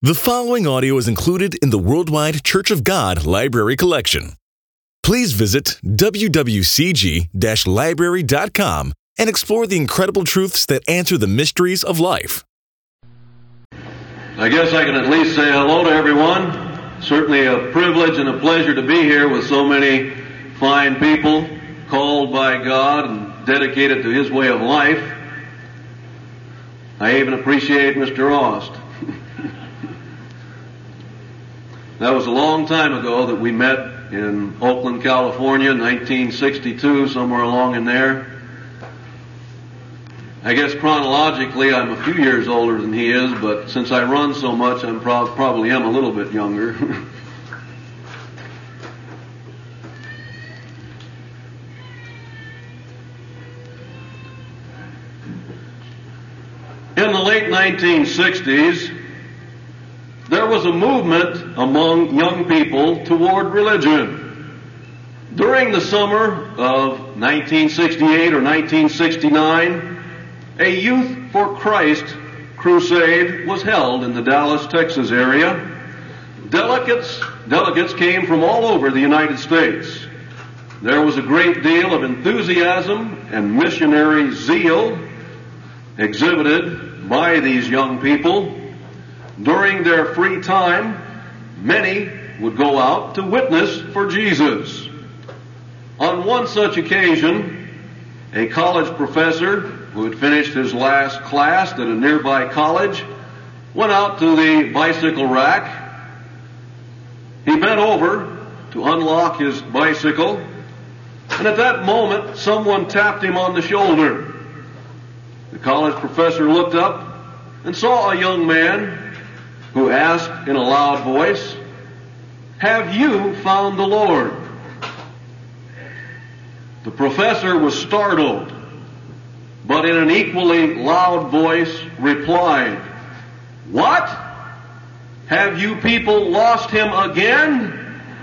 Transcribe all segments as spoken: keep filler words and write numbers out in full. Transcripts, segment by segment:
The following audio is included in the Worldwide Church of God Library Collection. Please visit w w c g dash library dot com and explore the incredible truths that answer the mysteries of life. I guess I can at least say hello to everyone. Certainly a privilege and a pleasure to be here with so many fine people called by God and dedicated to His way of life. I even appreciate Mister Ost. That was a long time ago that we met in Oakland, California, nineteen sixty-two, somewhere along in there. I guess chronologically I'm a few years older than he is, but since I run so much, I pro- probably am a little bit younger. In the late nineteen sixties, there was a movement among young people toward religion. During the summer of nineteen sixty-eight or nineteen sixty-nine, a Youth for Christ crusade was held in the Dallas, Texas area. Delegates, delegates came from all over the United States. There was a great deal of enthusiasm and missionary zeal exhibited by these young people. During their free time, many would go out to witness for Jesus. On one such occasion, a college professor who had finished his last class at a nearby college went out to the bicycle rack. He bent over to unlock his bicycle, and at that moment, someone tapped him on the shoulder. The college professor looked up and saw a young man who asked in a loud voice, "Have you found the Lord?" The professor was startled, but in an equally loud voice replied, "What? Have you people lost him again?"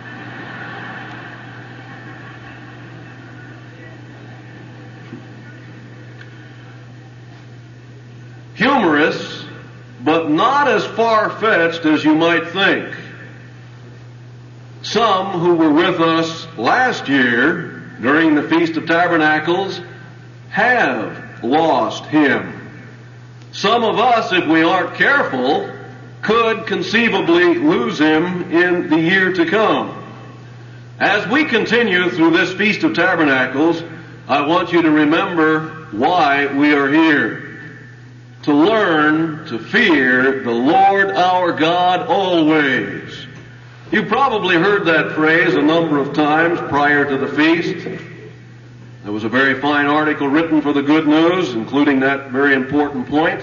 Humorous, but not as far-fetched as you might think. Some who were with us last year during the Feast of Tabernacles have lost him. Some of us, if we aren't careful, could conceivably lose him in the year to come. As we continue through this Feast of Tabernacles, I want you to remember why we are here. To learn to fear the Lord our God always. You probably heard that phrase a number of times prior to the feast. There was a very fine article written for the Good News, including that very important point.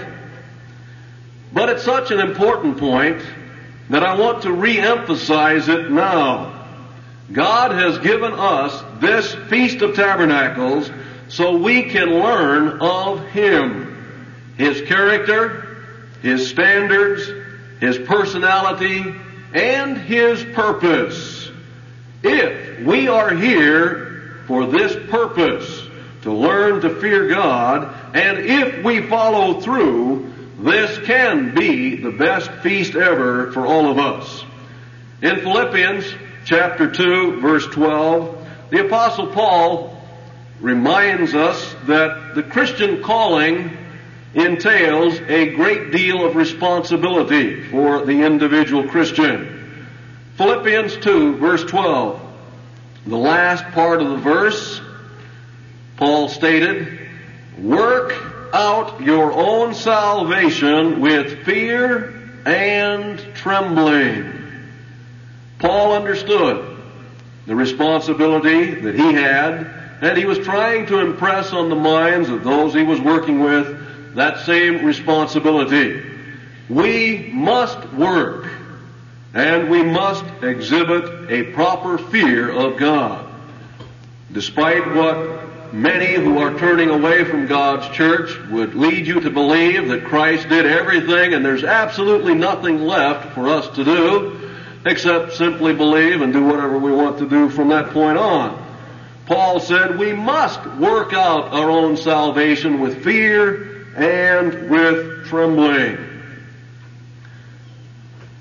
But it's such an important point that I want to re-emphasize it now. God has given us this Feast of Tabernacles so we can learn of Him. His character, His standards, His personality, and His purpose. If we are here for this purpose, to learn to fear God, and if we follow through, this can be the best feast ever for all of us. In Philippians chapter two, verse twelve, the Apostle Paul reminds us that the Christian calling entails a great deal of responsibility for the individual Christian. Philippians two, verse twelve. The last part of the verse, Paul stated, "Work out your own salvation with fear and trembling." Paul understood the responsibility that he had, and he was trying to impress on the minds of those he was working with that same responsibility. We must work, and we must exhibit a proper fear of God. Despite what many who are turning away from God's church would lead you to believe, that Christ did everything and there's absolutely nothing left for us to do except simply believe and do whatever we want to do from that point on. Paul said we must work out our own salvation with fear and with trembling.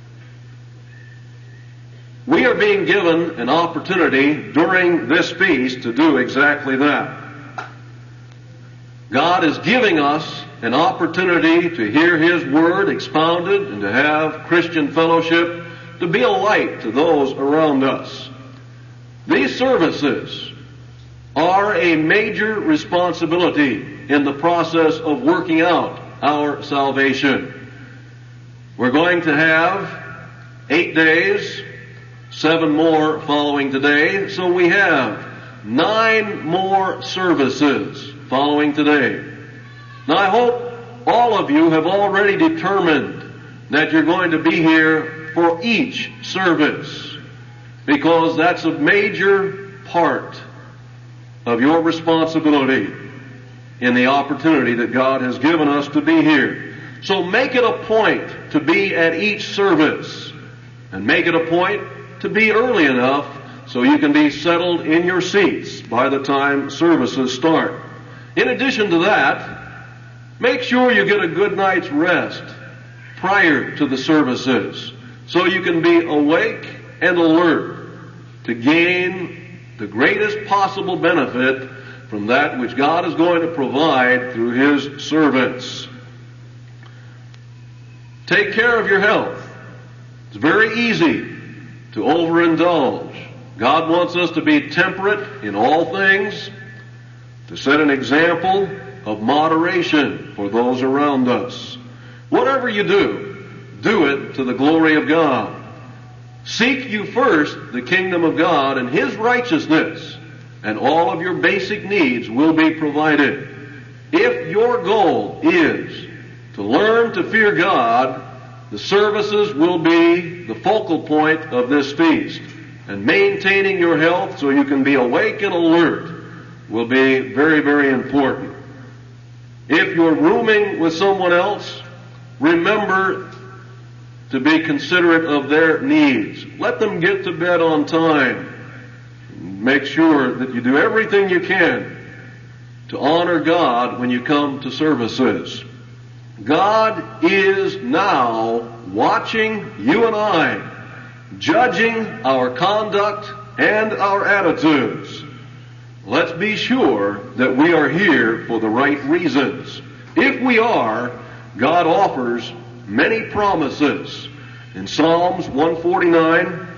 we are being given an opportunity during this feast to do exactly that. God is giving us an opportunity to hear His Word expounded and to have Christian fellowship, to be a light to those around us. These services are a major responsibility in the process of working out our salvation. We're going to have eight days, seven more following today, so we have nine more services following today. Now I hope all of you have already determined that you're going to be here for each service, because that's a major part of your responsibility in the opportunity that God has given us to be here. So make it a point to be at each service, and make it a point to be early enough so you can be settled in your seats by the time services start. In addition to that, make sure you get a good night's rest prior to the services so you can be awake and alert to gain the greatest possible benefit from that which God is going to provide through His servants. Take care of your health. It's very easy to overindulge. God wants us to be temperate in all things, to set an example of moderation for those around us. Whatever you do, do it to the glory of God. Seek you first the kingdom of God and His righteousness, and all of your basic needs will be provided. If your goal is to learn to fear God, the services will be the focal point of this feast. And maintaining your health so you can be awake and alert will be very, very important. If you're rooming with someone else, remember to be considerate of their needs. Let them get to bed on time. Make sure that you do everything you can to honor God when you come to services. God is now watching you and I, judging our conduct and our attitudes. Let's be sure that we are here for the right reasons. If we are, God offers many promises. In Psalms one forty-nine,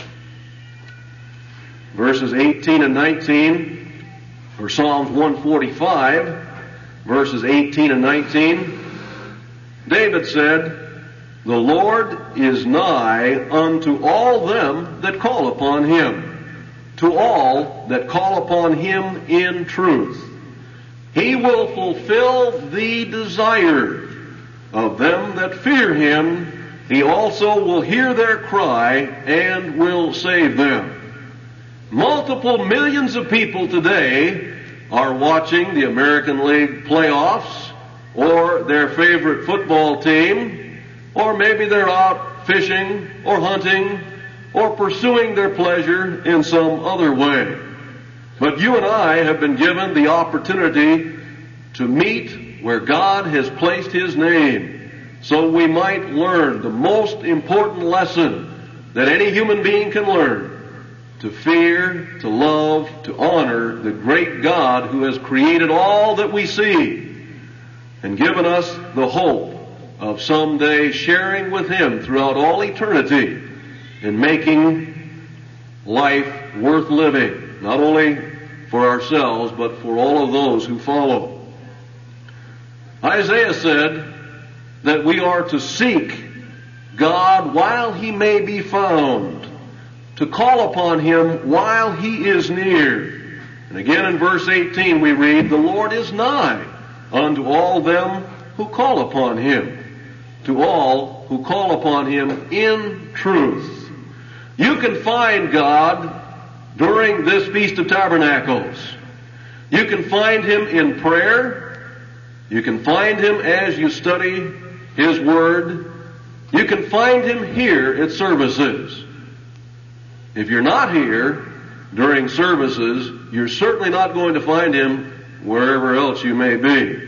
verses eighteen and nineteen, or Psalms one forty-five, verses eighteen and nineteen, David said, "The Lord is nigh unto all them that call upon Him, to all that call upon Him in truth. He will fulfill the desire of them that fear Him. He also will hear their cry and will save them." Multiple millions of people today are watching the American League playoffs, or their favorite football team, or maybe they're out fishing or hunting or pursuing their pleasure in some other way. But you and I have been given the opportunity to meet where God has placed His name, so we might learn the most important lesson that any human being can learn: to fear, to love, to honor the great God who has created all that we see and given us the hope of someday sharing with Him throughout all eternity in making life worth living, not only for ourselves, but for all of those who follow. Isaiah said that we are to seek God while He may be found, to call upon Him while He is near. And again in verse eighteen we read, "The Lord is nigh unto all them who call upon Him, to all who call upon Him in truth." You can find God during this Feast of Tabernacles. You can find Him in prayer. You can find Him as you study His Word. You can find Him here at services. If you're not here during services, you're certainly not going to find Him wherever else you may be.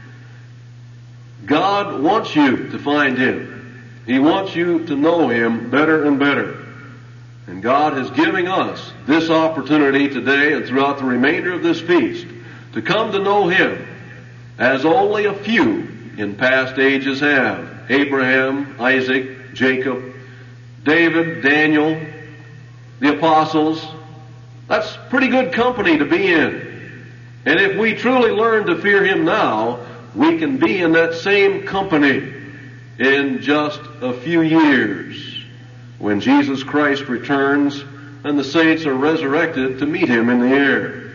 God wants you to find Him. He wants you to know Him better and better. And God is giving us this opportunity today and throughout the remainder of this feast to come to know Him as only a few in past ages have. Abraham, Isaac, Jacob, David, Daniel, the apostles. That's pretty good company to be in. And if we truly learn to fear Him now, we can be in that same company in just a few years when Jesus Christ returns and the saints are resurrected to meet Him in the air.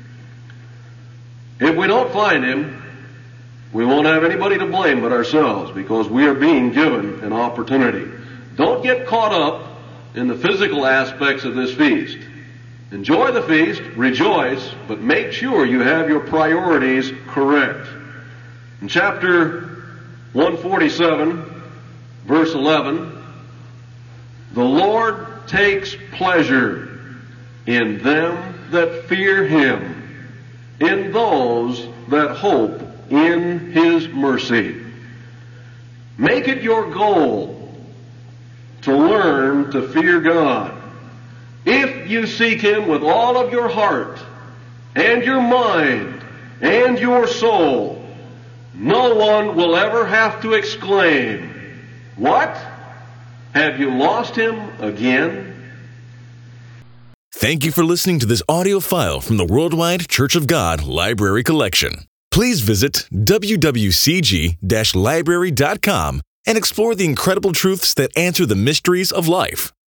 If we don't find Him, we won't have anybody to blame but ourselves, because we are being given an opportunity. Don't get caught up in the physical aspects of this feast. Enjoy the feast, rejoice, but make sure you have your priorities correct. In chapter one forty-seven, verse eleven, the Lord takes pleasure in them that fear Him, in those that hope in His mercy. Make it your goal to learn to fear God. If you seek Him with all of your heart and your mind and your soul, no one will ever have to exclaim, "What? Have you lost Him again?" Thank you for listening to this audio file from the Worldwide Church of God Library Collection. Please visit w w c g dash library dot com and explore the incredible truths that answer the mysteries of life.